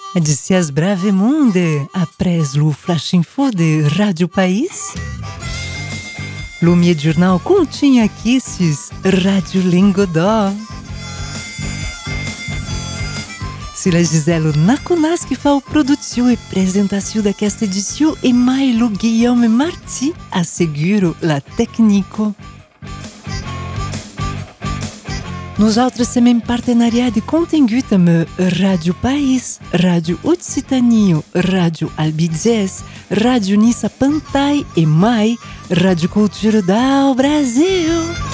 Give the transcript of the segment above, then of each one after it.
Dicias Bravemunde, après le Flash Info de Rádio País. Lumier Jornal continha Kisses, Rádio Lingodó. Se la Giselo Nakunas que fa produzione e presentazione da questa edizione e mai lo Guillaume Marti asseguro la tecnico. Nosaltres temos em partenariat de conteúdo amb Rádio País, Rádio Occitania, Rádio Albizes, Rádio Nissa Pantai e mais Rádio Cultura do Brasil.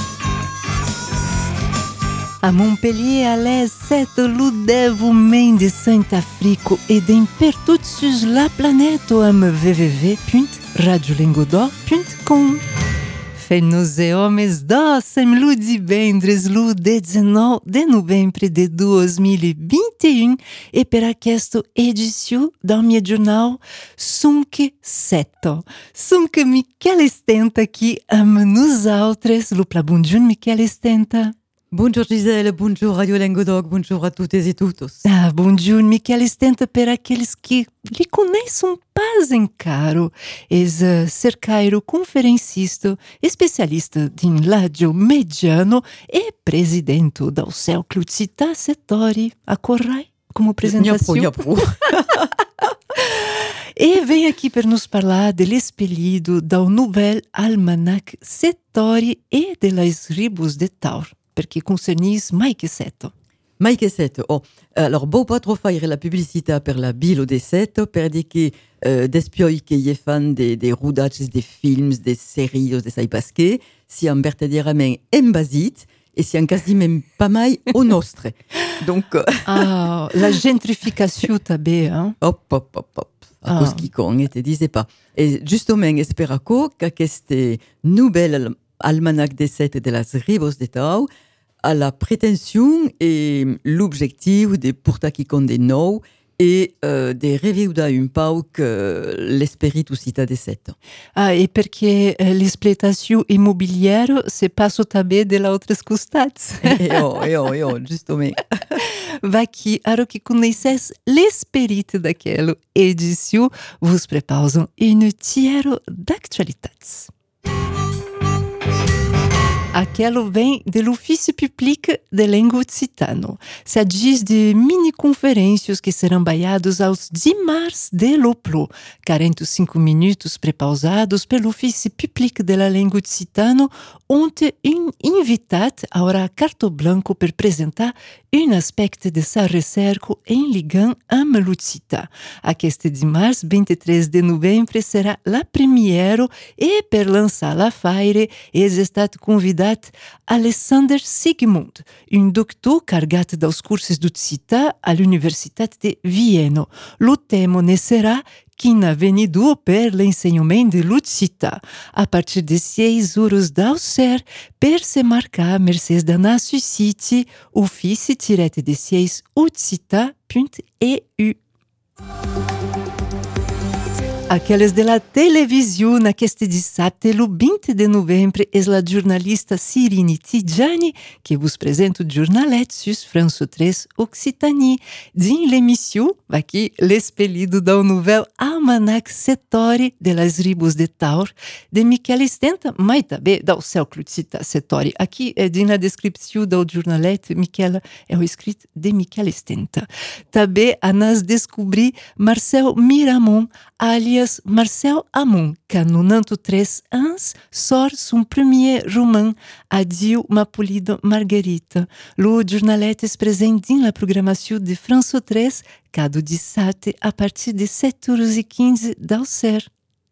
A Montpellier, à l'aise, c'est le dévouement de Saint-Afrique et d'impertout sur la planète am www.radiolingodó.com. Fê-nos e homens dossem lo divendres, lo 19 de novembro de 2021 e per aquesta edició del meu jornal Sunque Seto. Sunque Miquel Estenta aqui amb nosaltres. Lo pla bonjour, Miquel Estenta. Bonjour Gisèle, bonjour Radio Lingodó, bonjour a toutes et tous. Bonjour, Miquel Estenta per aqueles que lhe conhecem pas encara. És cercairo conferencista, especialista em rádio mediano e presidente do Círculo Città Settori. Accorrai como apresentação. E vem aqui para nos falar do espelhido do Nouvel Almanac Settori e de las Ribos de Taur. Perché concernis mai che seto. Mai che seto. Oh, alors, beau pas trop faire la publicité per la bilo de seto, per dire che despioi che gli fan de rodages, de films, de séries, de sai pasque, si en vertadierament embasit, e si en quasi même pas mai au nostre. Donc... la gentrificació també, hein? Hop. A cos qui con, te disais pas. Et justement, esperaco qu'aqueste nouvel almanac de set de las Ribos de Taur a la prétention et l'objectif de portar qui compte de nou et de reviure un pauc l'esprit cita de set. E perché l'exploitació immobilière se passa també de l'altres costats. Justement. Va aqui, ara que conheces l'esperit daquela edició, vos preparo un tiero d'actualitats. Aquilo vem do ofício public de língua occitano. Se diz de mini-conferências que serão baiados aos dimarts de l'Oplo, 45 minutos prepausados pelo ofício public de la língua occitano, onde invitat aurà carto blanco per apresentar un aspecte de sa recerca em ligam amb l'occità. Aquest dimarts, 23 de novembro, serà la première e per lançar la feire és estat convidat Alexander Sigmund, un doctor cargat dels cursos d'occità a l'Universitat de Viena. Lo tema ne serà quin avenido per l'ensenyament de l'occità, a partir de 6 horas del ser, per se marcar mercès d'anar a susciti ofici-de6occità.eu. Aqueles de la televisão naqueste dissabte, o 20 de novembro, é a jornalista Sirine Tidjani que vos apresenta o jornalet sus France 3 Occitanie. Din l'émission, aqui, l'espelhido do Nouvel Almanac Settori de las Ribos de Taur, de Miquel Estenta, mas também do Círculo Città Settori. Aqui, din a descrição do jornalet, Miquel, é o escrito de Miquel Estenta. Também a nas descobrir Marcel Miramont, alias Marcel Amon, que a 93 ans sort son premier roman, Adieu ma polida Margarita. O jornalet é presente na programação de France 3, cada dissabte a partir de 7h15 del ser.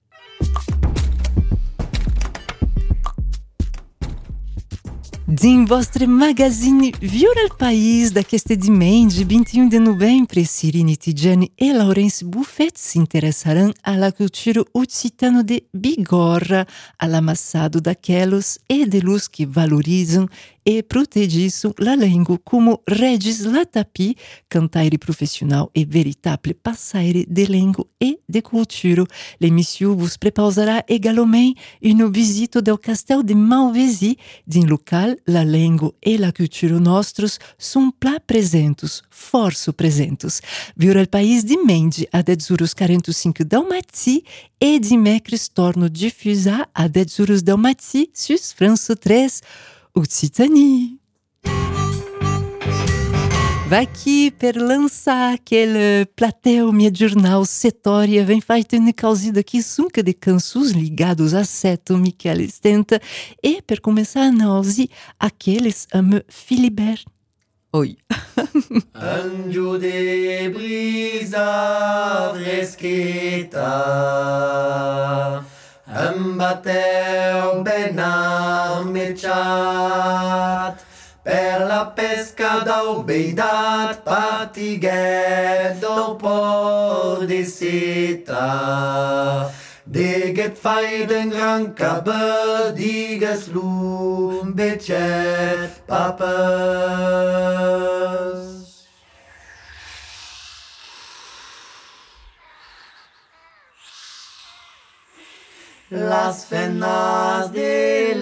Din vostre magazine Viure al País d'aqueste diumenge 21 de novembro, Sirine Tidjani e Laurence Buffet se interessarão a la cultura occitana de Bigorra, al amassado daqueles e de los que valorizam e protegisso la língua como regis la tapi, cantaire profissional e véritable passaire de língua e de cultura. L'émission vous préparera également une visite del castelo de Malvésie, din local la língua e la cultura nostros sont pla presentos, forço presentos. Viure el país de Mendi a 10:45 del matí e dimecres torno diffusar a 10 del matí sus France 3, Occitanie. Vai aqui per lançar aquele plateau meu jornal Setória, vem feito uma causida aqui sunca de canções ligados a Seto Michel Stenta e per começar a nausi aqueles ame Philibert. Oi. Angiu de brisa frescheta em bateu ben armejat per la pesca d'aubedat patiguet del port de Seta. Deget fai den gran cabă, digues l'un becet papes. Las fenas de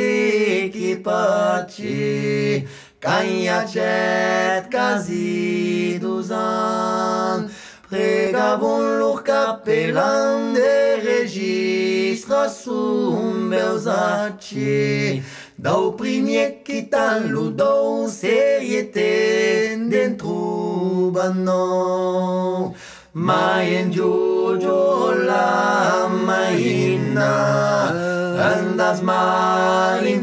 l'equipaci, caiacet quasi 2 ans, pregavon lor capelan de registre sum belzaci, dau primier quitan lo dou serieté dentro banon. Mai en Jojo la maina, andas mal in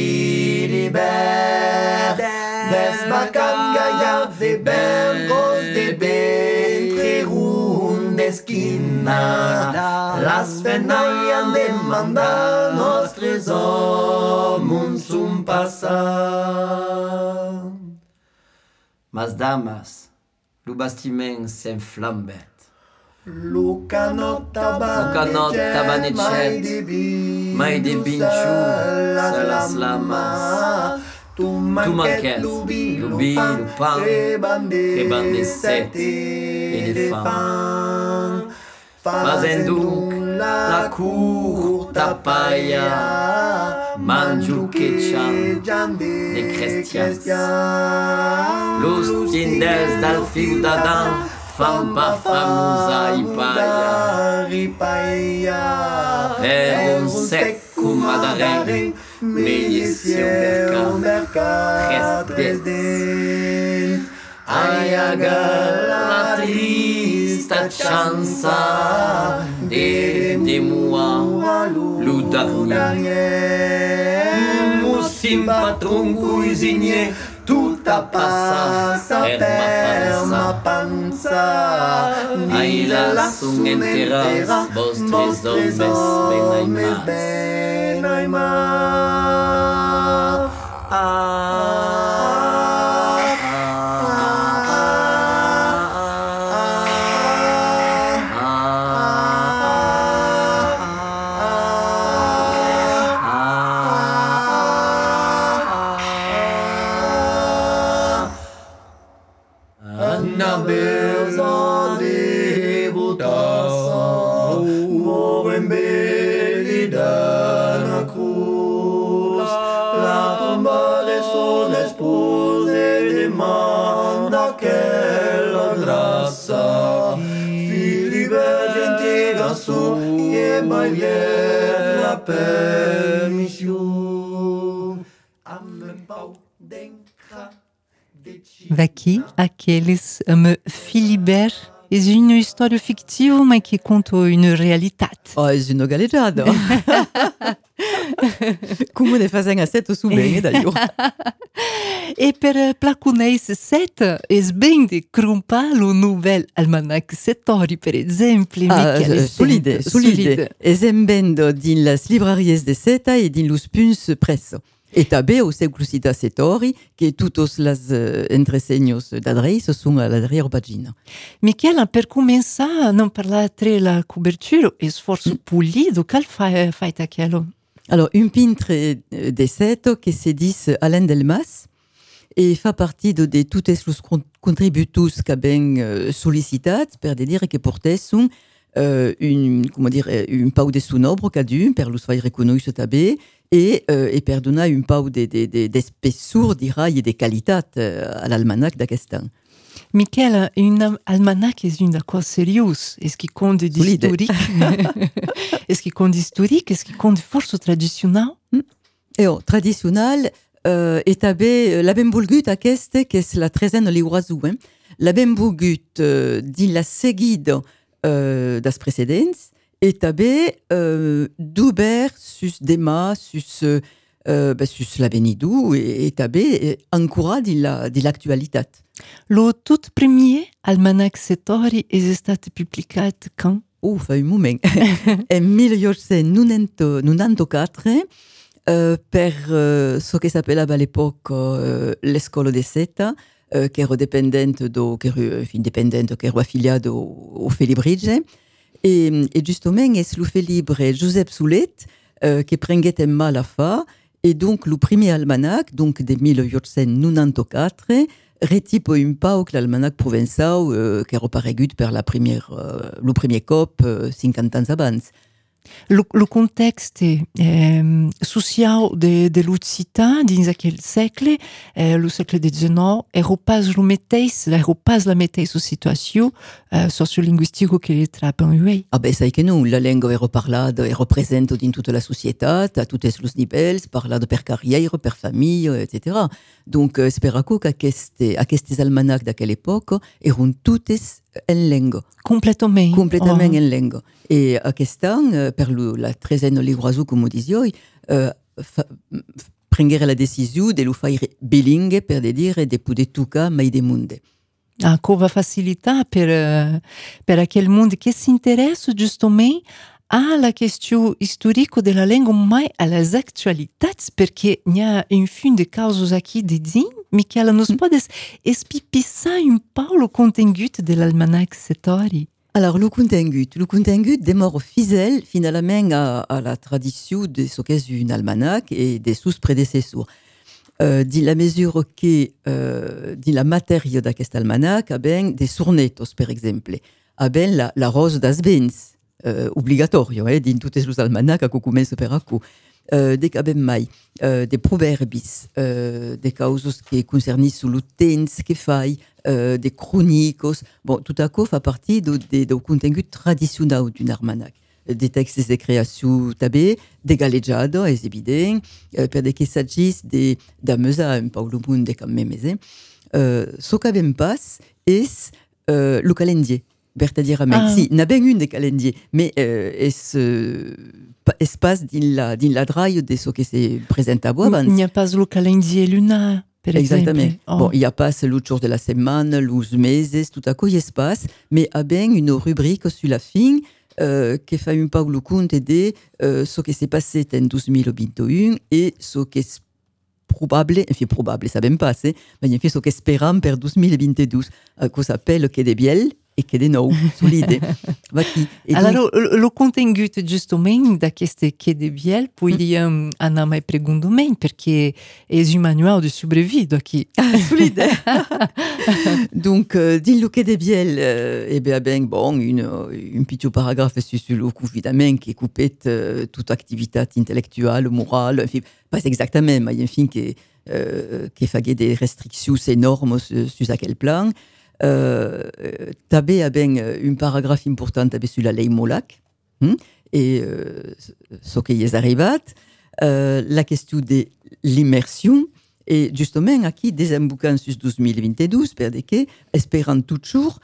Philibert, des bacan gaillard de bergos de ventre rund d'esquina, las fenaillan demandar nostres hommes un passar. Mas damas, lo bastiment s'enflambet. Lo canot tabanecet, mai de binchu, se las lamas. Tu manquet, lo vi, lo pan, reban de 7 elefants. Fazendo la curta paia, mangiu quechan de cristians. Los tindels dal fiu d'Adam fan pa famosa ipaia. Per un secco madaren, meglio un mercat resdent. Aiaga la trista chansa de moi lo dernier. Moussim patron cuisinier, tout a passa per ma panza. Ai la sun enteras, vostres homes ben aimar. Na belza de votação, o embelida na cruz, la tomba de son esposa demanda aquela graça. Philibert gentil garçon, e baillet la permission. Am pau d'encra. Daqui, aqueles Philibert é uma história fictiva, mas que conta uma realidade. Oh, é uma galejada. Como ne fazem a sete su bem, d'ailleurs. E per placuneis seta, es bem de crumpar o nouvel almanac setori, per exemplo. Solide. Esembendo din las libraries de seta e din los punts presso. E també o seu cita setori, che tutos las entreseños d'adreis sunt a la darrera pagina. Michela, per começar a não falar tre la cobertura, é esforço polido, cal fai aquilo? Alors, un peintre de set che si dis Alain Delmas e fa partie de tutti i contributus che ben sollicitat per dire che portessero un pau de sonobro che du per lo fai reconosciuto tabè e per donare un pau de spessur, dirai, e de qualitat all'almanac d'aquest'anno. Michela, un almanach est une cosa sérieuse. Est-ce qu'il compte d'historique? Est-ce qu'il compte d'historique? Est-ce qu'il compte de force traditionnelle? Traditionnel, et tabè l'abem volgut aquest, que és la 13a liurazou. L'abem volgut din la seguida das precedents, et tabè d'ober sus demà, sus l'avenidou, et tabè ancora din l'actualitat. Lo tout premier almanach Setori est estat publicat quand? Fa un moment. En 1894, per ce che s'appellava all'epoca l'escola de Seta, che era dipendente che era affiliato au Felibrige, e giustamente è lo Felibre Josep Sulet che prenguet en mà la fa, e donc lo primer almanach, donc de 1894, retipo un pau que l'almanach provençal che era paregut per lo premier cop 50 ans abans. Le contexte social de l'Occità dins aquel segle, le segle XIX, era pas la mateixa situació sociolinguistica que li trapen uei. Sai que non, la lengua era parlada, era presente din tutta la societat, a tutti os nivells, parlada per carriera, per famiglia, etc. Donc, speraco que aquestes almanach d'aquella època eran totes en lengua. Completament en lengua. E aquest any, per la 13a liurazou, com disioi, prenguera la decisió de lo faire bilingue per dire de poder tocar mai de monde. Que va facilitar per aquel monde que s'interessa justament a la qüestió historica de la lengua mai a les actualitats, perquè n'hi ha un fin de causes aquí de din. Michela, nos podes espipissar un pau lo contingut de l'almanach Setori? Alors, le contingut demora fidèle finalement à la tradition de ce qu'est un almanach et de sus prédécesseurs. Dans la mesure que, dans la matière d'aquest almanach, ben des sournetos, per exemple, ben la rose das vents, obligatorio, dans tous les almanachs que comença per acu. Dec abem mai, de proverbis, de causes que concernis lo temps que fai, de cronicos. Bon, tout à coup fa partie do contingut tradicional d'un almanach. Des textes de création tabè, de galejada, és evident, per de que s'agís d'amusar un pau lo monde quand même, so qu'abem pas és lo calendier. Verdaderament. Si, n'a ben un de calendier, mais espace din la draille de ce que se presenta abans. Il n'y a pas le calendier lunar, per Exactement. exemple. Bon, il n'y a pas le jour de la semaine, los meses, tout à coup, il y a espace, mais a ben une rubrique sur la fin que fa un pau le compte de ce que s'est passé en 2021 et ce que est probable, ça ben pas, mais il y a ce que esperam per 2022, qu'on s'appelle que de biel, e che de nou, solide. Alors, le contingut justament d'aqueste que de biel podríem anar mai pregundoment, perquè és un manual de sobrevie d'aquí. Solide. Donc, din lo que de biel, ben bon, un pitjor paragraphe sur le confinement qui coupait toute activitat intellectuelle, morale, enfin, pas exactement, mais enfin, qui faisait des restrictions énormes sur aquel plan. Tabè a ben un paragraphe important tabè sur la lei Molac et ce qui est arribat, la question de l'immersion et justement aquí desembocant sur 2022 per de que esperant toujours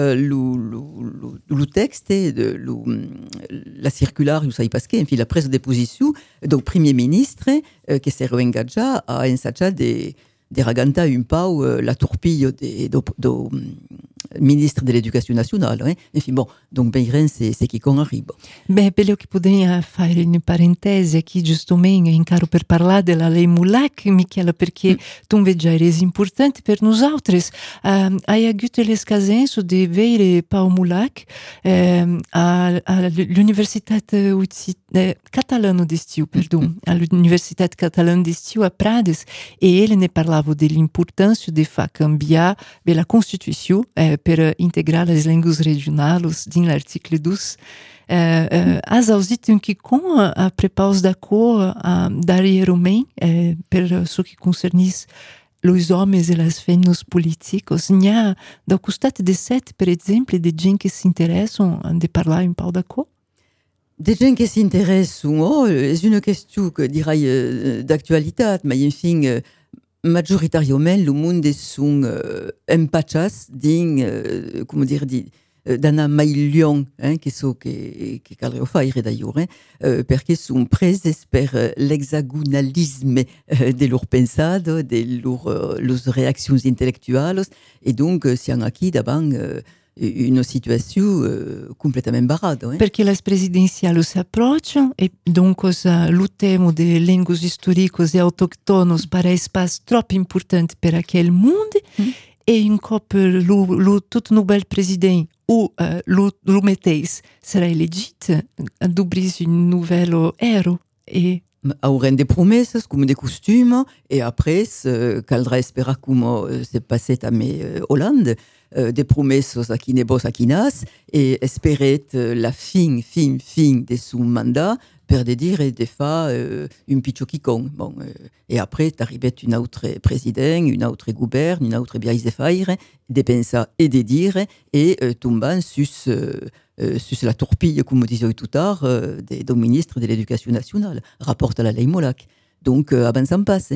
le texte de la circulaire, vous savez parce que la prise de position du premier ministre qui s'est engagé à ensaggiare de raganta un pau la torpille ministre de l'Educazione Nazionale. Enfim, bom, donc bem c'est chi con arriba. Beh, quello che poderia fare in parentesi aqui giustamente in caro per parlare della lei Mulac, Michela, perché tu invece eres importante per noi altri. Hai avuto l'escasenza di vedere Paul Mulac all'Università Catalana di Stiu, all'Università Catalana di Stiu a Prades, e ele ne parlava dell'importanza di far cambiare la Constituição per integrare le lingue regionali nell'articolo 2. Has auzit que com a prepaus da cor darieromem per so que concernis os homens e as femmes políticos, n'ha da costat de set, per exemple, de gens que s'intéressent de parlar un pau da cor? Des gens qui s'intéressent, c'est une question que dirais d'actualité, mais enfin, majoritariament, le monde sont empachas din, comment dire, d'ana mailion, che so che caldrà fare d'ailleurs, perché sono prese per l'hexagonalisme de leur pensado, de leurs réactions intellectuelles, et donc siamo aquí davant une situation complètement barrada. Perché le presidenziali si approcciano e dunque il tema delle lingue storiche e autoctones pare espaço troppo importante per aquel mondo, e un cop tutto nobel presidente ou lo metteis sarà elegit, d'obris un nouvel ero e aurem des promesses comme des costumes, et après caldrà esperar come s'est passé a Hollande, des promesses a quinebos a quinas, et esperet la fin de son mandat per de dire de fa un pitjor quicon. Bon, et après t'arribet un autre président, un autre govern, un autre biais de faire, de pensar et de dire, et tombant sus la torpille, comme disait tout à l'heure, du ministre de l'Éducation nationale, rapporte à la lei Molac. Donc, avançant passe.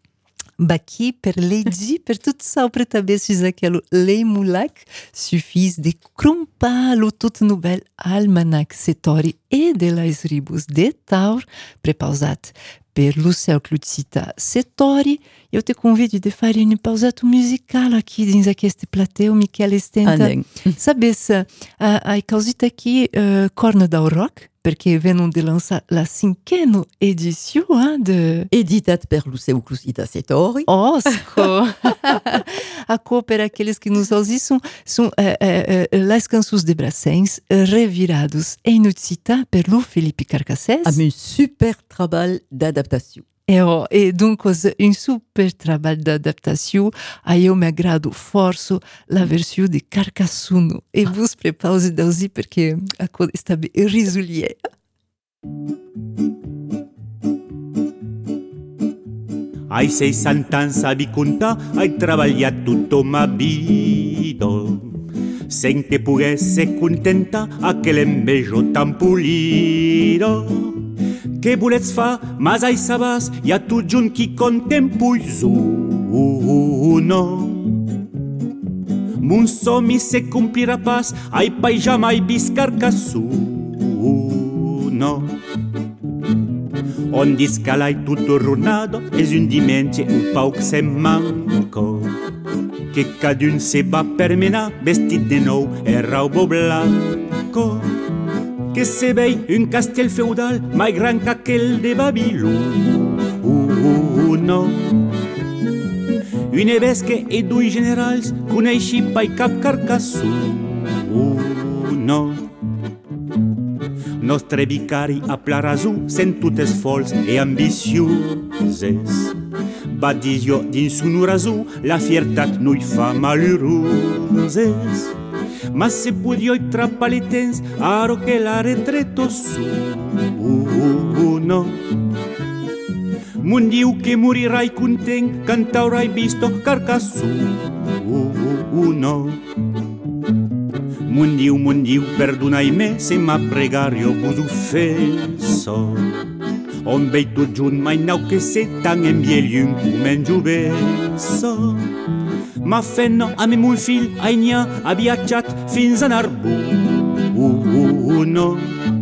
Baqui per leggi, per tutto sopra tabessis aquelo lei Mulac, suffis de crumpalo tutto nobel almanac setori e de las ribus de Taur, prepausat per Lucel Clucita setori. Eu te convido de fare un pausato musical aqui dins aquest plateu, Michele Stenta. Sabes, hai causita aqui Corna da Rock, perché vengono di lanciare la 5ª edizione de... Editat per Lucel Clucita setori. Osco! A cor per aqueles que nos audissem são las canções de Brassens revirados em Ucita per Lu Felipe Carcassés. Amb un super travail d'adaptació. E donc un super trabalho de adaptação. Aí eu me agrado forço la versão de Carcassuno. E vos prepause d'ausi perché a coisa está bem risolier. Ai 60 anys sabi contar, hai treballat tota ma vida, sen que pogués ser contenta aquel envejo tan polido. Que volets fa, mas ai sabàs, hi ha tot junt qui contempus uno. Mon somni se complirà pas, ai pai jamais vist Carcassuno. On discalai tutto ornado, es un diumenge un pauc se manco, que cadun se va per menar vestit de nou e raubo blanco, que se vei un castell feudal mai gran que aquel de Babilono. Une vesque e due generals coneixi pai cap Carcassuno. Nostre vicari a Plarazu sent totes fols e ambicioses. Va dir jo dins un orazu, la fiertat no hi fa malheuroses. Ma se pudió trapar les temps, aro que la retreto uno. Mon diu que morirai content, quand t'aurai visto Carcassuno. Mon diu, perdonai-me, se ma pregario vos ofesso. On vei tot junt mai nau que se tan envieliun com en juvesso. Ma fenno a me mon fill aigna ha viatjat fins a Narbonne.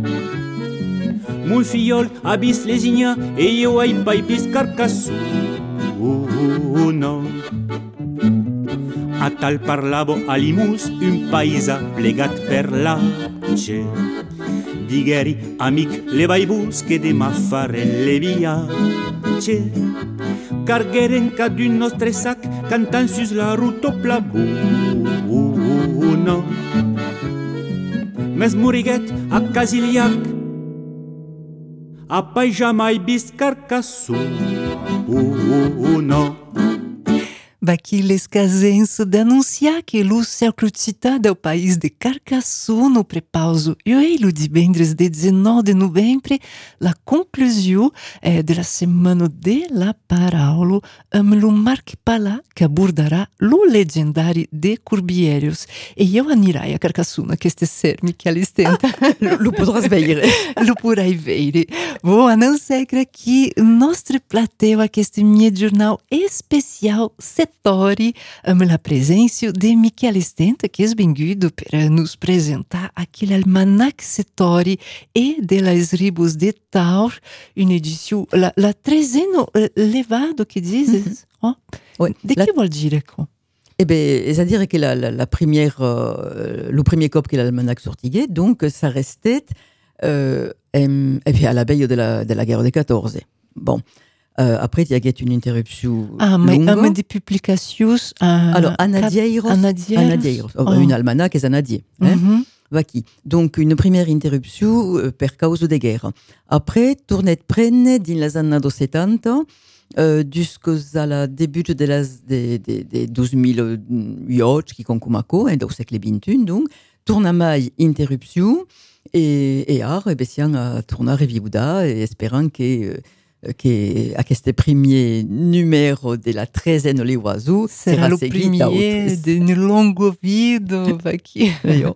Mon figliol ha vist lesigna e io hai pai vist Carcassuno. a tal parlavo alimus un paisa plegat per l'ace. Digheri, amic, levai bus che de maffarelle viace. Cargheren ca d'un nostre sac, cantant sus la ruto plabuno. Mes muriguet a Casiliac, a pai jamais bis Carcassuno. Aqui les casenço denunciar que o século citado é o país de Carcassonne prepauso e o divendres de 19 de novembro la conclusão de la semana de la paraulo amb lo Marc Palà que abordará lo legendário de Corbierius e eu anirai a Carcassonne que este ser Michele Stenta lo podràs veire. Lo porai veire. Vou anunciar aqui nostre plateau aquest meu jornal especial Setori amb la presença de Michele Stenta, que é bem-vindo para nos apresentar aquele almanac Setori e de las Ribos de Taur, uma edição, la trezeno levado, que dizes? Oh? Ouais, de que vol dire quoi? Eh bien, c'est-à-dire que la première, le premier cop que l'almanach sortiguait, donc ça restait et puis à la veille de la guerre de 14. Bon. Après, il y a une interruption longue. Mais des publications... Alors, Anadieiros, une almanach est Anadier. Donc, une première interruption per cause de guerre. Après, tournet prenne dans les années 70, jusqu'à la début de 2008, qui concomako, au siècle XXI, donc, tournamai interruption, et art, et bien, tourna revivuda, et espérant que aquest premier numéro de la trezena le oiseau serà le premier d'une longue vida aqui.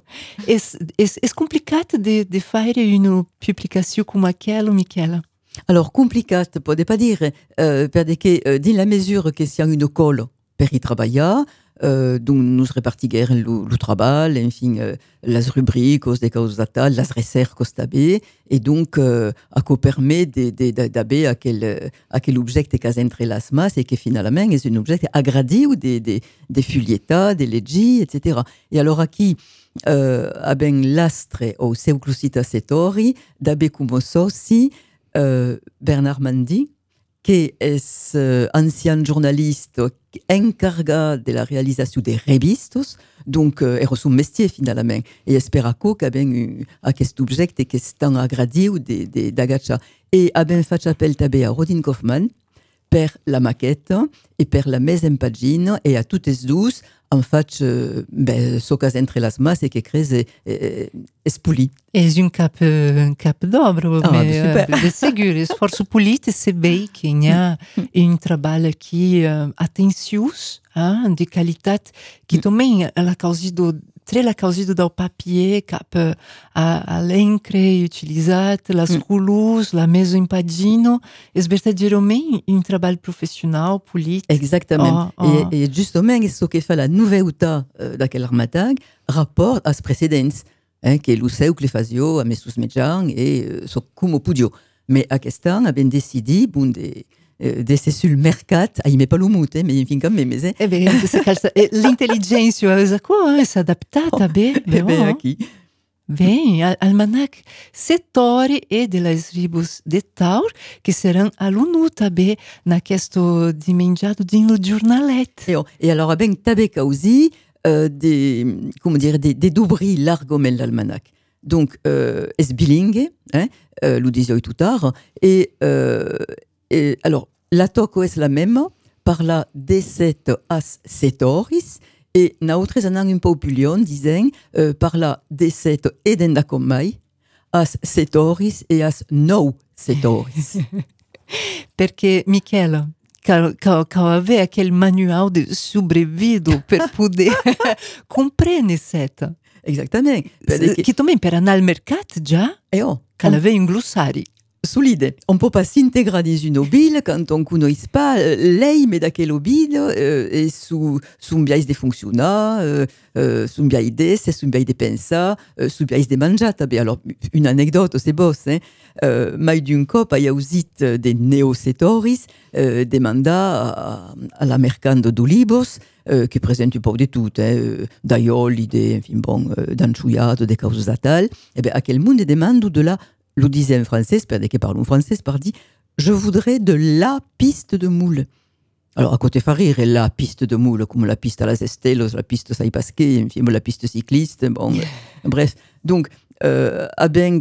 És complicat de faire une publicació com aquela, Michele? Alors, complicat, pode pas dire, perquè dans la mesure que c'est une école per y treballar, donc nous repartiguem le travail, enfin, les rubriques, les causes d'attente, les recherches també, et donc, això permet d'avoir aquel objecte que entre les mains et que finalement est un objecte agradi ou des fulietas, des legis, etc. Et alors, aquí, abbiamo l'astre o seuclusita setori, d'avoir comme soci Bernard Mandy, qui est ancien journaliste encargat de la réalisation des revistes, donc est son métier finalement, et espère qu'avec cet objet qui est tant agradi ou d'agacha. Et abbiamo fait appel à Rodin Kaufmann per la maquette et per la mise en pagine, et à toutes les deux, en fait, ce cas entre les mains, c'est que crée espoli. És un cap d'obra, de segur, esforço político, se bem que hi ha un treball aqui atenciós, de qualitat, que também la causa do papier cap a l'encre utilitzat, les colors, la mesa en pagina, és verdadeirament un treball professional, polític. Exactement. Et justement, ce que fait la nouveauté d'aquel armatag rapport als precedents, que lo seu que le fazio a messos metjans e com podio. Mais aquest any abbiamo décidé de ser sul mercat, ahimè pas lo mut, mais fin com memes. L'intelligència és adaptada bé. Ben aqui. Bem, almanac Setori e de las Ribos de Taur, que serão aluno també naquesto dimenjado din lo jornalet. Et alors abbiamo també causi des dobris largement l'almanach. Donc, est bilingue, lo 18 tard, et alors, la toco est la même, par la D7 as setoris, et nautres en un peu plus lion, disent, par la D7 eden da commai, as setoris et as no setoris. Perché, Michele, que haver aquele manual de sobrevido per poder compreender seta. Exactamente. Que também per anar al mercat já, que haver un glossari. Solide. On ne peut pas s'intégrer dans une ville quand on ne connaît pas l'aime de quelle ville et sous biais de fonctionnaires, sous biais de sous biais de pensa, sous biais de mangiata. Alors, une anecdote, c'est beau, mai d'un cop, il y a aussi des néocetoris, des mandats à la mercando d'Olivos, che presenta un po' di tutto, d'aioli, d'anciuiato, de causatal. E bien, à quel monde demande de la, lo disait en français, parce que parle en français, par dit, je voudrais de la piste de moule. Alors, à côté faire rire, la piste de moule, comme la piste à las Estelos, la piste Sai Pasquet, la piste cycliste, bon, bref. Donc, a ben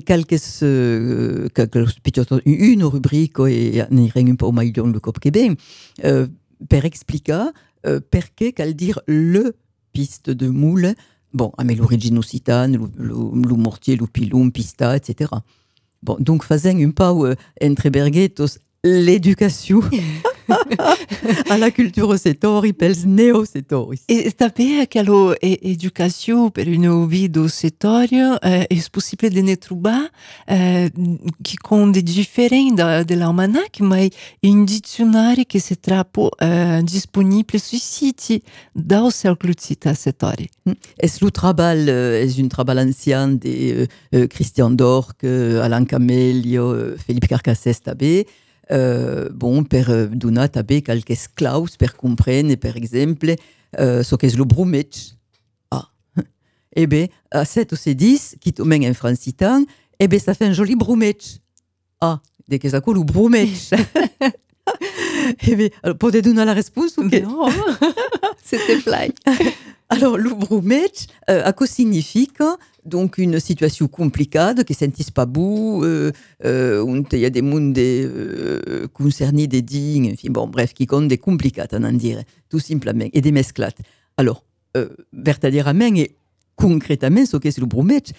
une rubrique, et n'hi ring un po' maillon le cop che ben, per explicar, perché cal dire le piste de moule, bon, a me l'origine occitane, lo mortier, lo pilum, pista, etc. Bon, donc, faisant un peu entre berguetos l'éducation à la culture setori, pels neo-setoris. E també aquela educació per un ouvido setório é possível de ne trobar que com de diferente de l'almanac, mas um dicionário que se trapo disponível sur site do Cercle de Cita Setori. Es un travail ancien de Christian Dorc, Alain Camelio, Philippe Carcassès també. Bon, per donar també qualques claus per comprendre, per exemple, ce qu'est le brumetge. Ah. Eh bien, à 7 ou 10, qui tomben en francitan, eh bien, ça fait un joli brumetge. Ah, dès que ça coule, le brumetge. Eh bien, alors, pouvez donner la réponse ou quest Non, c'était fly. Alors, le brumetge, à quoi signifie donc une situation compliquée, qui ne sentissent pas beau, où il y a des mondes concernés, des dignes, enfin, bon, bref, qui comptent des compliqués, on en dirait, tout simplement, et des mesclates. Alors, verdaderament et concrètement, ce qu'est le brumetge,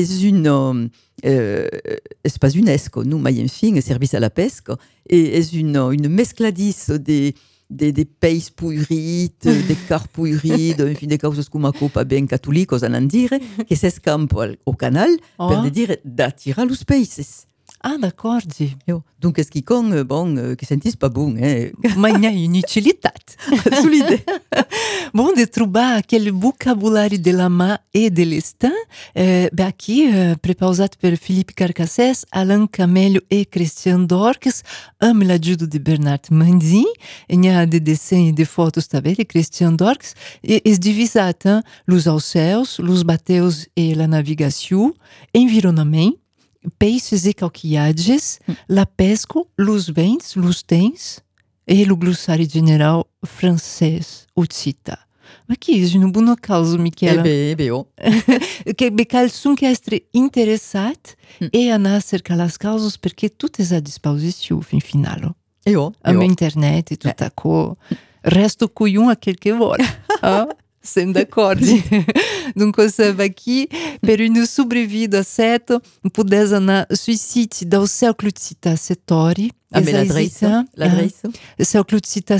c'est pas une esco, nous, mais enfin, service à la pesque, et est une mescladisse des pays pourrites, des carpes pourrites, enfin, des causes comme un pas bien catholiques, on en dirait, qui s'escampent au canal, per dire d'attirer les païses. Ah, d'accord. Donc, est-ce qu'ils comptent, bon, qui sentissent pas bon, Mais il y a une utilité. Sous l'idée. Bon, de trouver quel vocabulaire de la main et de l'instant, aqui, prepausat per Philippe Carcassès, Alain Camelio et Christian Dorcs, amb l'ajuda de Bernard Manzi, il y a des dessins et des photos também de Christian Dorcs, et es divisat, los auceus, los bateus et la navigació, environnement, peixes e calquiages, la pesca, los bens, los tens, e o glossário general francês, ucita. Mas que isso, não boa causa, Michela. Que becal sunt que estre interessat e a nascer calas causas porque tudo é à disposição, fin finalo. A minha internet e tudo taco. Resto cuium aquele que vole. Sendo d'accordo. Donc, ça va qui, per une sobrevida certo, pudesse anar sul site do Cercle de Cita Setori. Mais l'adresse? Cercle de Cita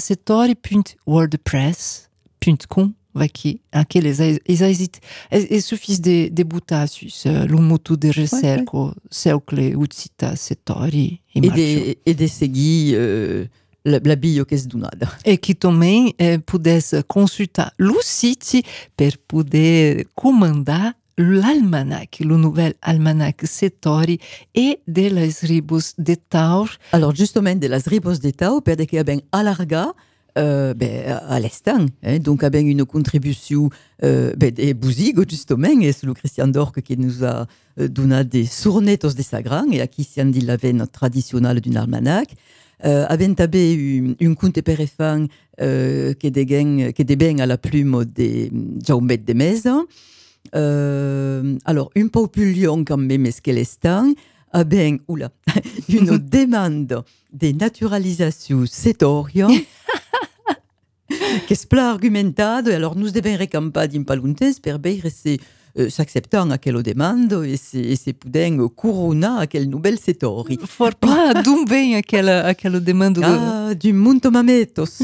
Setori.wordpress.com. Va qui, aqueles existem. É suffis de botar le moto de recerca, Cercle de Cita Setori. Et de seguir la bio que es donada. E que também pudesse consultar o site per poder comandar l'almanach, le nouvel almanach Setori et de las ribos de Taur. Alors justement, de las ribos de Taur, per que ben alarga à l'estan, donc avec une contribution de Bouzigo justement, et c'est le Christian Dorc qui nous a donné des sournetos de sagran, et à qui s'en dit la veine traditionnelle d'un almanach. Avem també un conte per enfants que deben à la plume de Jaumet de Mesa. Alors, un peu plus long quand même est-ce qu'elle est avem une demande de naturalisation setoria que est pla argumentada. Alors, nous devons recampar d'un pas longtemps per veure si s'acceptant à quelle demande et se poden corona à quelle nouvelle setori. For pas d'où vem aquela demande du Monto Mametos.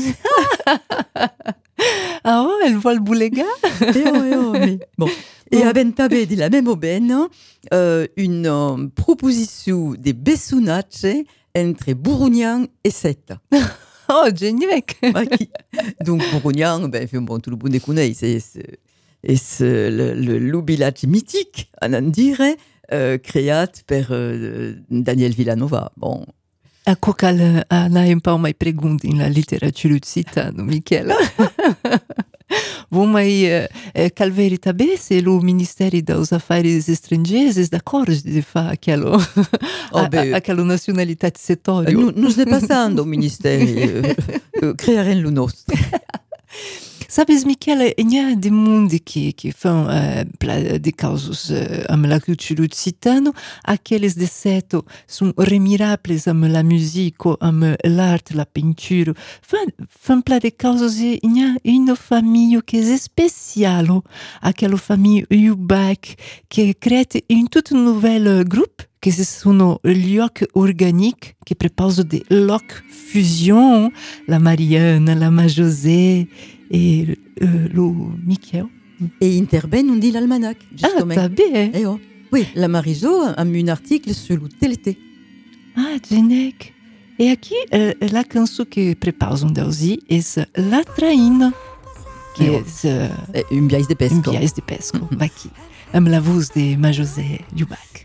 Ah oh, elle voit le boulega. Mais bon. Et avem també de la même aubaine une proposition de bessunatge entre Bourgognan et Seta. Oh, génial. Donc Bourgognan, bon, tout le monde connaît, c'est le village mythique, on en dirait, créé par Daniel Villanova. Bon. A qual n'a un peu mai pergunta in la literatura occitana, Michela. Mas Calveri também, se o Ministério dos Affaires Estrangeiros d'accordo de fare aquela nacionalidade setório. Nos passando o Ministério, criarem o nosso. Sabes, Michele, il y a des mondes qui font des causes am la cultura occitana, aqueles de certo sont remirables am la musique, am l'art, la peinture, font plein de causes et il y a une famille qui est spéciale, aquella famille Ubac, qui crée une toute nouvelle groupe, que ce sont les locs organiques qui proposent des locs fusion, la Marianne, la Majosé, et le Michel. Et interviennent, on dit l'almanach, justement. Ah, t'as bien. Eh oh. Oui, la Mariso a mis un article sur le TLT. Ah, Genek. Et aquí, la chanson que proposons aussi est La Traïne, qui est une biaise de pesco. Une biaise de pesco, aqui. Am la voix de Majosé Lubac.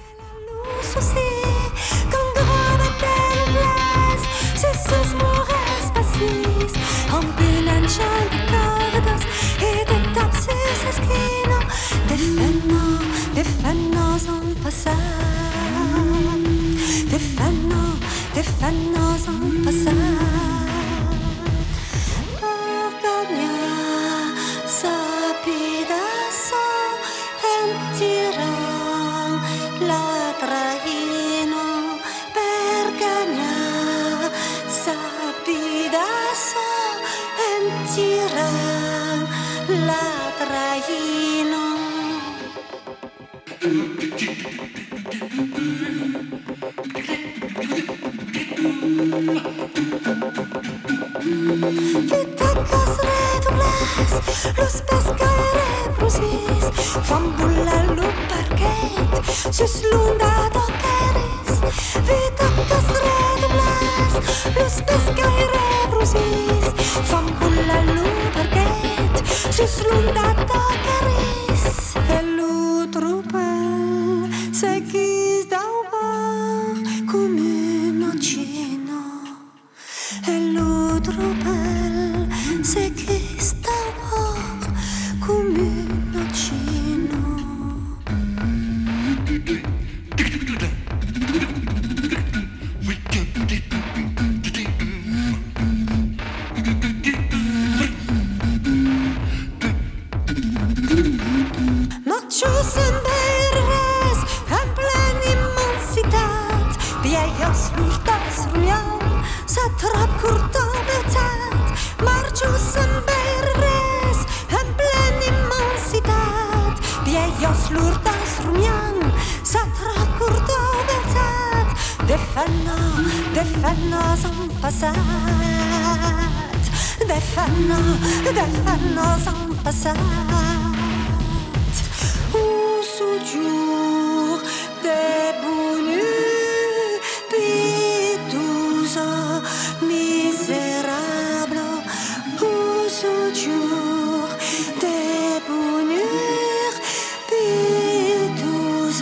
Des fannos en passant per gagnar sapidasso entiran la traino per gagnar sapidasso entiran la traino. Vitacas redobles, los pescarebrusis, fambula lo parquet, sus lunda doqueris. Vitacas redobles, los pescarebrusis, fambula lo parquet, sus lunda doqueris. El trupel seguis daubar come nocino. L'autre belle, c'est che stava come un nocino. Marchos en berres, en pleine immensitat, vieillos multas rumiant, s'attrape curta betat, marchos en berres, en pleine immensitat, vieillos lourdes rumiant, s'attrape curta betat, des fannos en passat, des fannos en passat. Au séjour des bonheurs pitous misérables, au séjour des bonheurs pitous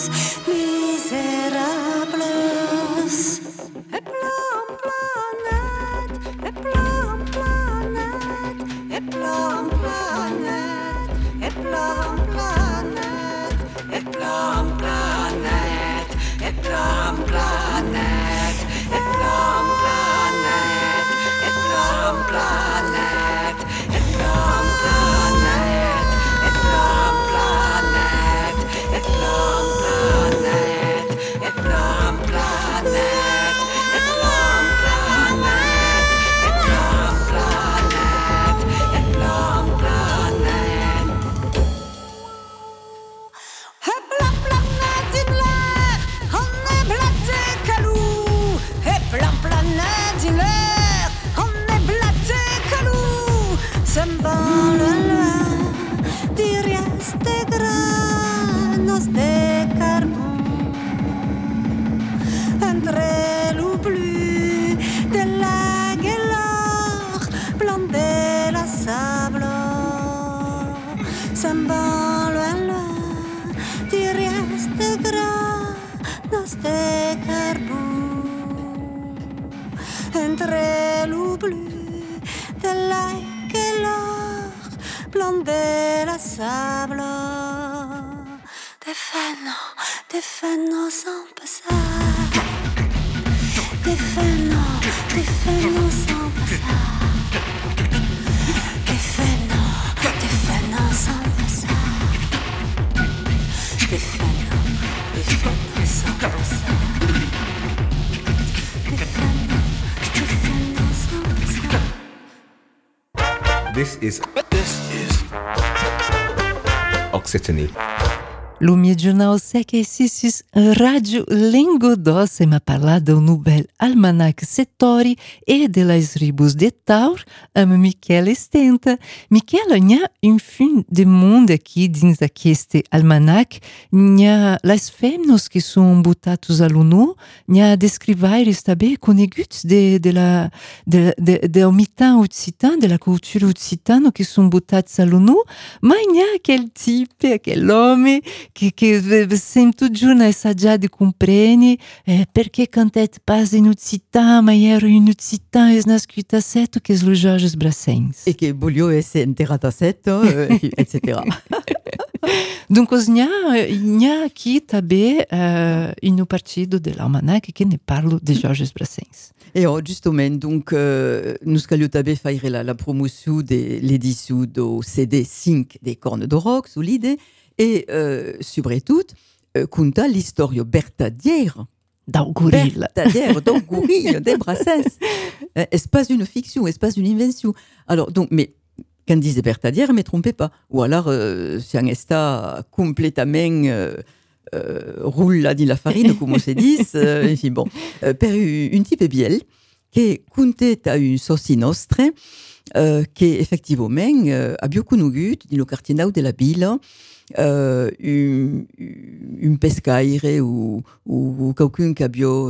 misérables. Et plan planète, et plan planète, et plan planète, et plan planète, et plan planète, et plan planète, et plan planète, et plan planète, et plan planète, et plan planète, et plan planète, et plan planète, et plan planète, et plan planète, et plan planète. Et plan planète in l'air, on est blatté calou. Et plan planète in l'air, on est blatté calou. Semblant le loin, di rieste granos de carbone. Entre l'oubli de la gueule blanc de la sable, semblant loin, di rieste granos de carbone. Entre l'oubli de la gueule de la sable. Des fenons sans passage. Des fenons sans passage. Des fenons sans passage. Des fenons sans passage. Des fenons sans passage. This is Occitanie. Lumie Jornal Seca esses Rádio Lengodó sema parlado no bel almanac Settori e de las ribos de Taur am Michele Stenta. Michele, n'ha un fin de monde aqui dins aquest almanac, n'ha las femnos que són botatos a l'uno, n'ha descrivaires també coneguts del mitan occitan, de la cultura occitana que són botats a l'uno, ma n'ha aquel type, aquel homme que sem tot giorno assaggiare di compreni perché cantet pas in occitan, ma ero in occitan es nascut a Seto que es lo Georges Brassens. Et que voglio essere enterrato a Seto, etc. Donc, n'ha aqui també un partido de l'almanac que ne parlo de Georges Brassens. Et justement, donc, nous allons també faire la promotion de l'édition do CD 5 des Cornes de Rock, sous l'idée, et surtout, conta l'histoire vertadière d'Auguril. Des Brassens. Est-ce pas une fiction, est-ce pas une invention? Alors, donc, mais quand disait vertadière, ne me trompez pas. Ou alors, si on est complètement roule dans la farine, comme on se dit, enfin bon, per un type biel, qui comptait à une sauce nostre, qui effectivement a bien connu dans le quartier de la ville, un pescaire ou quelqu'un qui a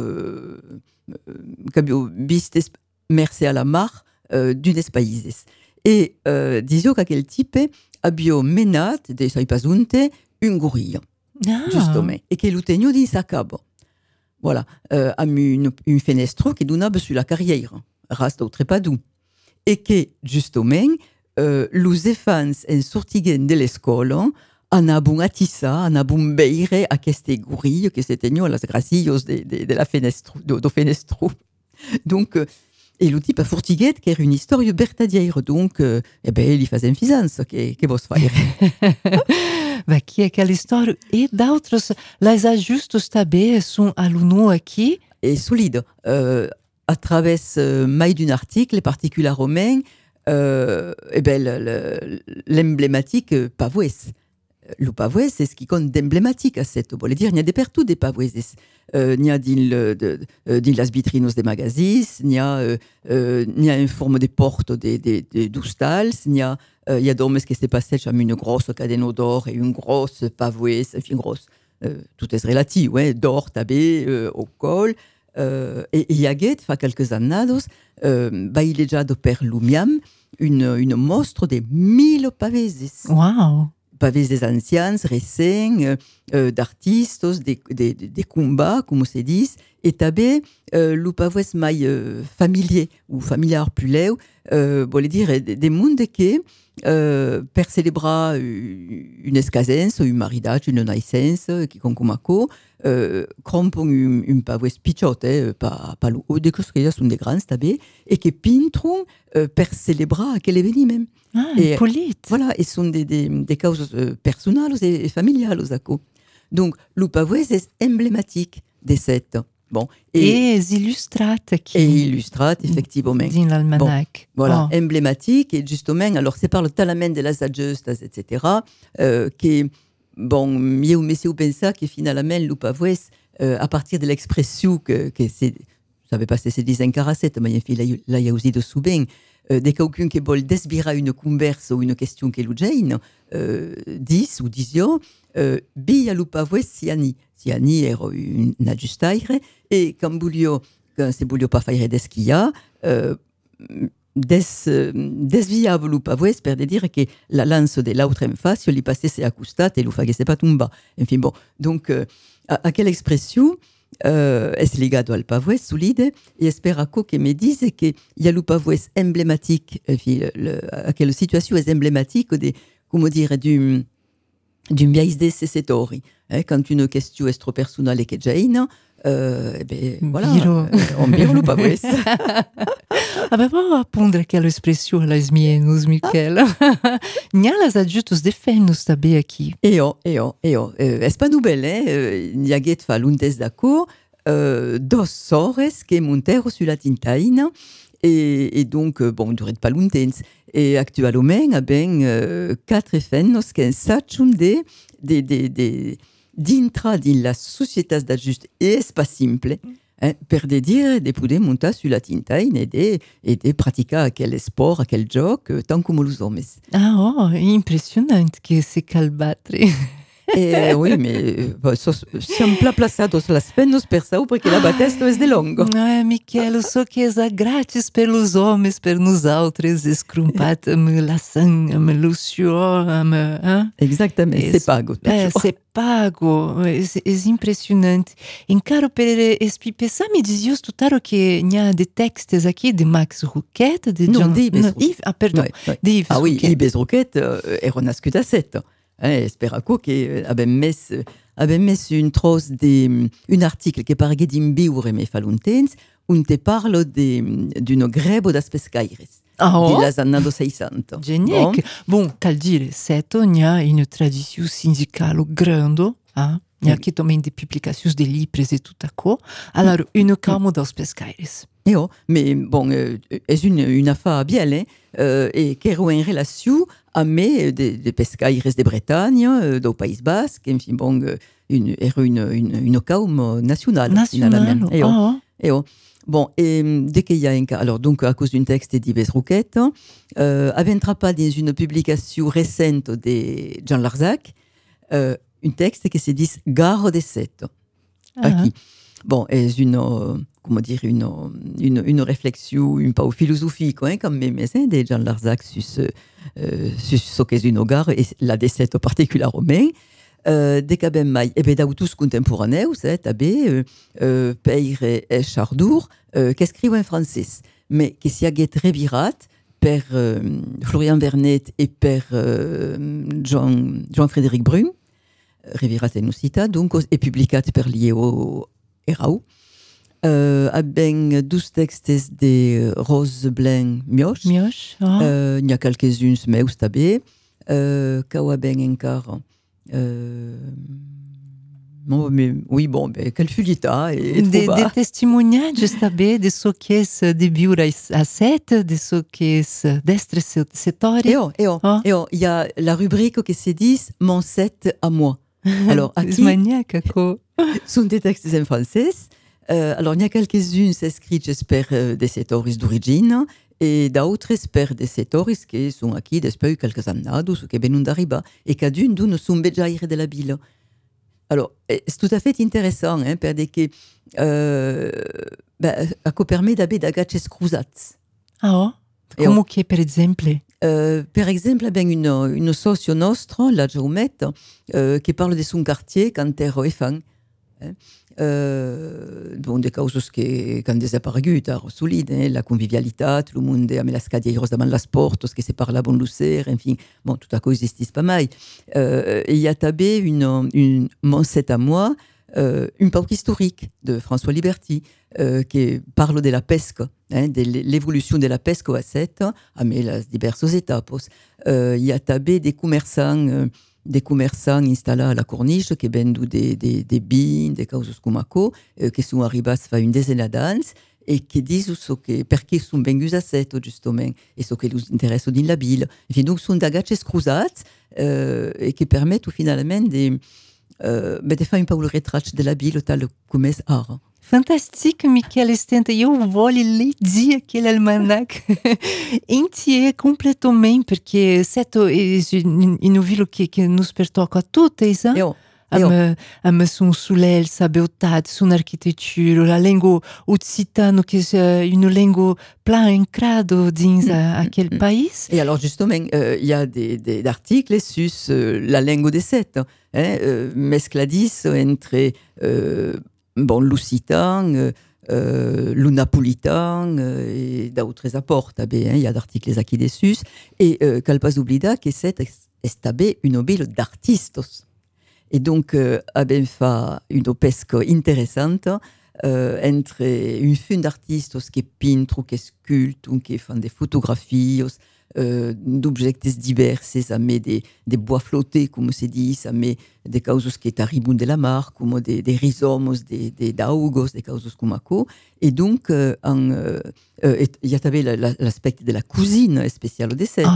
visto mercer à la mar d'une païses. Et disons qu'quel type a bien mené de sa pasunte un gorille, justement, et que l'utenio dit sa cabo. Voilà, a une fenêtre qui donnait sur la carrière, reste au Trepadou. Et que, justement, les enfants en sortiguen de l'école, en abun atissa, en abun beire a queste gorilles que se tegnent las grasillos de la fenestro, do fenestro. Donc, et le type a fortiguet qu'era une histoire vertadière. Donc, il faisait une fisance, que vos faire. Aqui aquela história e d'autres, les ajustes també sont à l'uno aqui. Et solide. À travers mai d'un article particulier romain, l'emblématique pavoise. Le pavoise, c'est ce qui compte d'emblématique à cette. Voulez dire, il y a des partout des pavoises. Il y a dans las vitrinos des magazines, il y a une forme de porte des d'ustals, il y a d'hommes qui s'est passé comme une grosse cadena d'or et une grosse pavoise, enfin grosse, tout est relatif, ouais, d'or tabé au col. Et il y a quelques années, il est déjà de per Lumiam une mostre de 1000 pavaises. Wow! Pavés des anciens, récents, d'artistes, des combats, comme se dit, et tabé, le pavés mai familier ou familiar puleu, voulait dire des mondes qui, per célébrer une escasence, une maridage, une naissance, qui concomako, crompon un pavés pichote, pas l'eau, des choses qui sont des grands tabé, et qui pintron per célébrer quel événement même. Ah, et polite. Voilà, et sont des causes personnelles et familiales. Donc, le pavés est emblématique de cette. Bon, et illustrate aqui. Et illustrate, effectivement. Dans l'almanac. Bon, voilà, emblématique, et justement, alors c'est par le talament de las adjustas, etc., que, bon, je me pensa que finalement, le pavés, à partir de l'expression que c'est, ça ne pas si c'est des encaracette, mais là, il y a aussi de souvent, de quelqu'un qui veut desbirer une converse ou une question que l'ugeine, 10 ou 10 ans, bia le pavés siani. Siani est une adjustaire, et quand c'est voulio pas faire des skia, desviable le pavés, per dire que la lance de l'autre en face, li passait c'est accostat et le faguesse pas tomba. Enfin bon, donc, à quelle expression, es ligado al pavés solide, et esperaco que me dise que il y a le pavés emblématique, à quelle situation est emblématique de come dire, d'un biais de settori. Quand une question est trop personnelle che già voilà, on birlo pas vrai. Aveva appunto aquela expressão las mienos, Michela. Nhalas adjutos defennos também aqui. Es pas nouvelle, Niaget fa l'untes d'accordo, dos sores che montero sulla tintaina, et donc, bon, duret pas l'untens, et actualment, quatre fennos che sacciun dintra din la societas d'ajust es pas simple, per de dire de poder montar sulla tintaina e de praticar aquel sport, aquel joc, tant come los homes. Impressionante que se calbatre. Oui, mais siamo plaçados las fennos per sau perché la batesto es de longo. Michele, so que é grátis pelos homens, per nos autres, escrumpat me laçan, me lucio, Exatamente, c'est pago. C'est pago, é impressionante. Encaro per espipessar, me dizios tutaro que n'ha de textes aqui de Max Roquette, de John... de Yves oui, Yves Roquette era nascut a 7. Speraco che abbiamo messo un article che parla di imbiure me faluntens, un te parlo d'un grebo das pescaires. Di las annado 600. Genial. Bon, cal dire, seto n'ha une tradição sindical grande, n'ha aqui também de publicações de livros e tudo aquilo. Alors, une calmo dos pescaires. Mais bon, è une affaire bielle, et che era en relation avec des pescaires de Bretagne, do País Basque, enfin bon, era une caum nationale. Bon, et dès qu'il y a un cas, alors donc à cause d'un texte d'Yves Roquette, aventra pas dans une publication récente de Jean Larzac, un texte qui se dit Gare des Sept. Bon, c'est une réflexion un peu philosophique, comme même de Jean Larzac sur ce qu'est une gare et la des sept particulièrement. Dès qu'il y a mai, d'autres contemporains, Peire et Chardour, qui écrivent en français, mais qui s'y a très virate par Florian Vernet et par Jean-Frédéric Brun, revirate en Occità, donc, et publicat par Liéo Erau. Abbiamo due textes de Rose Blanc Mioche. Il y a quelques-unes meus també. Qu'au abbiamo encara. Oui, bon, quel fulita et des testimoniages també de ce qu'est de viure a 7, de ce qu'est d'estre settori. Il y a la rubrique qui se dit Mon 7 à moi. Alors, c'est maniaque, quoi. Sont des textes en français. Alors, il y a quelques-unes écrites, j'espère, de settoris d'origine, et d'autres, j'espère, de settoris qui sont acquis depuis quelques années, ou qui viennent d'arriver, et qu'à d'une sont déjà de la ville. Alors, c'est tout à fait intéressant, parce que ça permet d'avoir des gâches cruzats. Come che, per esempio? Per exemple, une socio nostra, la Jaumette, qui parle de son quartier quand elle est enfant. Bon, des causes qui ont desaparegut, solides, la convivialité, tout le monde a mis les cadeiras devant les portes, qui se parlent bon lucer, enfin, bon, tout à coup, n'existe pas mal. Il y a tabé une Monset à moi, une pauque historique de François Liberty, qui parle de la pesque, de l'évolution de la pesque à 7, mais les diverses étapes. Il y a tabé des commerçants installés à la corniche qui vendent des bines, des causes comme ça, qui sont arrivés à faire une dizaine d'années et qui disent que perché sont venus à 7 justement et ce qui les intéresse dans la ville. Et donc sont des gâches cruzats et qui permettent finalement de faire un peu le retrace de la ville tel comme c'est art. Fantastique, Michele Stenta. Eu voglio leggere aquele almanac entier completamente, perché seto è un vilo che nos pertoca a tutti, am sun sulel, sa beutad, sun architectura, la lingua occitano, che è una lingua plein incrado dins aquel país. Et alors justement, il y a des articles sur la lingua des sept, mescladis entre l'occitan, le napolitain et d'autres apports. Il y a d'articles aquí dessus. Et cal pas oublida que c'est estabe un obilo d'artistos. Et donc, abbiamo fait une pesca interessante entre un fun d'artistos qui pintrent, qui sculptent, qui font des photographies, d'objets divers, ça met des bois flottés, comme se dit, ça met des causes qui arrivent de la mar, comme des rhizomes, des daugos, des causes comme ça. Et donc, il y avait l'aspect de la cuisine spéciale de cette.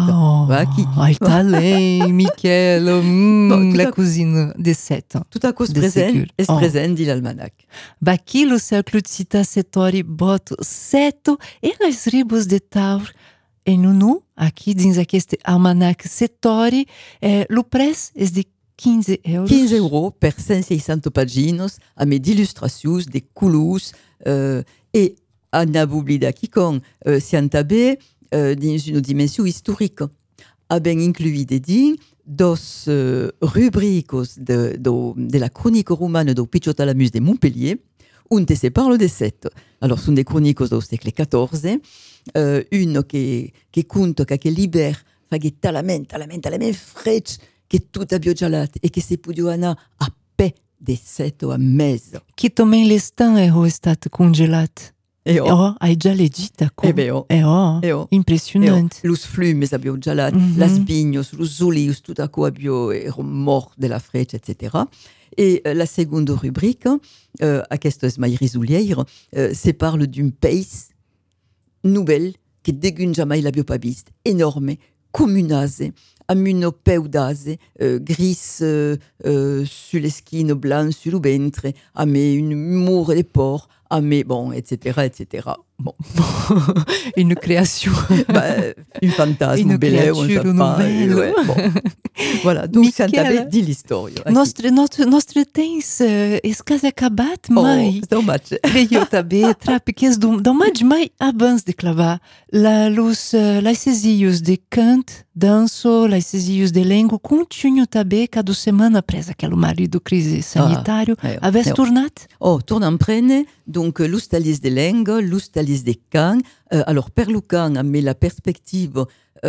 Italien, Michel, la cuisine de cette. Tout à cause présent de l'almanach. Aquilo século de cita setori boto seto e nas ribos de taur. E Nunu, aqui diz aqui este almanac setori, o preço é de 15 euros. 15 euros per 600 paginos, avec d'illustrations, des couleurs, et on a oublié qu'on s'y tabé dans une dimension historique. A ben inclus dos rubricos de la chronique romane do Picciotalamus de Montpellier, où se parle de cette. Alors, sont des chroniques du siècle XIV, une qui compte, qui libère, qui talament frecce, qui tout a biogelat et qui se podia anar a pé de 7 a mese. Que também l'estan estat congelat. Hai già legita come. Impressionante. Los flumes abbiamo gelat, las vignos, los olius, tout a co abbiamo mort de la frecce, etc. Et la seconde rubrique, aquesta és mai risulière, se parle d'un pays nouvelle que degun jamais l'abbiamo pas vist, énorme, comunase, amb une peudase, gris sur les skins, blanc sur le ventre, amb un mur de porc, bon, etc., etc. Bon. Une création. Une fantasme, une créature nouvelle. Ouais, bon. Voilà, donc c'est un dit l'histoire. Nostre tens quase acabat, mai. Oh, match. Veio também trapiques do mais mai abans de clavar las exercícios de canto, danço, las exercícios de língua continuam também cada semana presa aquele marido crise sanitário. Avesse tornat? Tornam prene, donc l'ustalis de língua, l'ustalis de can. Alors, per le can, mais la perspective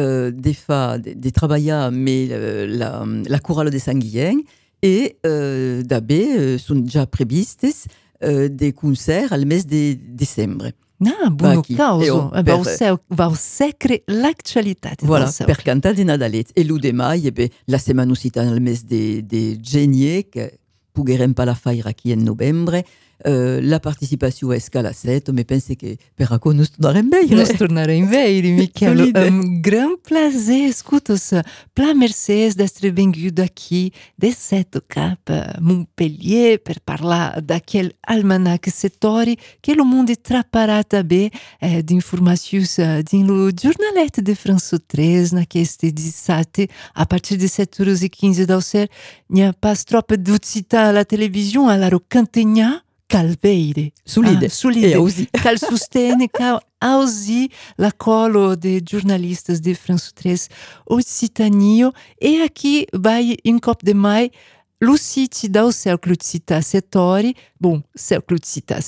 de travailler mais la chorale de Sanguillén et d'abé sont déjà prévistes des concerts al mes de décembre. Buono causo. Va secre l'actualitat. Voilà, per cantar de Nadalet. Et l'u de mai, la setmana occitana al mes de genier, que poguerem pas la faire aquí en novembre. La participation est escala 7, mais pense que per acò nos tornarem veire. Nos tornarem veire, Michel. Gran prazer, escuta-se. Pla Mercès d'estre vengudo aqui de 7 cap Montpellier per parlar daquele almanac setori que o mundo traparà també d'informacions din lo jornalet de France 3 naqueste dissabte a partir de 7h15 del ser. N'ha pas trop d'ucita a la television a la Rocantegna Calveire. Solide. Cal sustene, cal ausi la colo de jornalistas de France 3 Occitanio. E aqui vai em cop de mai lo site do Cerclo de Cita Setori. Bom, Cerclo de Cita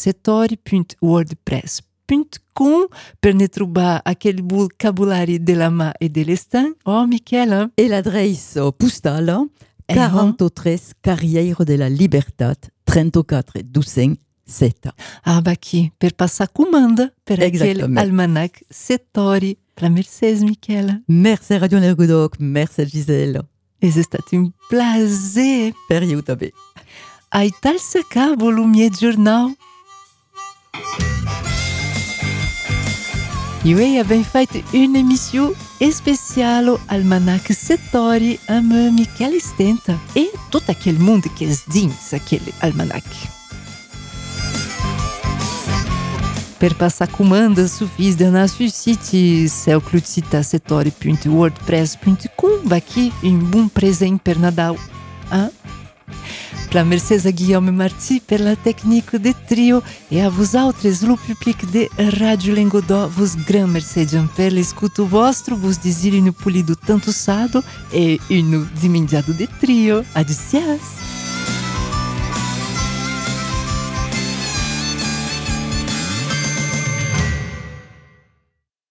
Setori.wordpress.com per ne trobar aquele vocabulari de la ma e de l'estan. Michel. Et l'adresse postale 43 Carrière de la Libertat 34 207. Aqui, per passar comanda per aquele almanac setori. Pla Mercès, Michela. Merci Radio Languedoc, merci Gisèle. É stato un plaisir. Per io també. Ai tal sacar volumier jornal. Io abbiamo fatto un'emissione speciale Almanac Setori amb Michel Stenta e tot aquel mundo que és dins aquele almanac. Per passar comanda, suffis d'anar sur site cerclodecitasetori.wordpress.com. Aqui um bom presente per Nadal. Pla Mercès a Guillaume Marty per la technique de trio e a vos autres, lo public de Radio Languedoc, vos gran mercediam per l'escuto vostro, vos desirem no polido tanto sado e no dimentiado de trio. Adicias!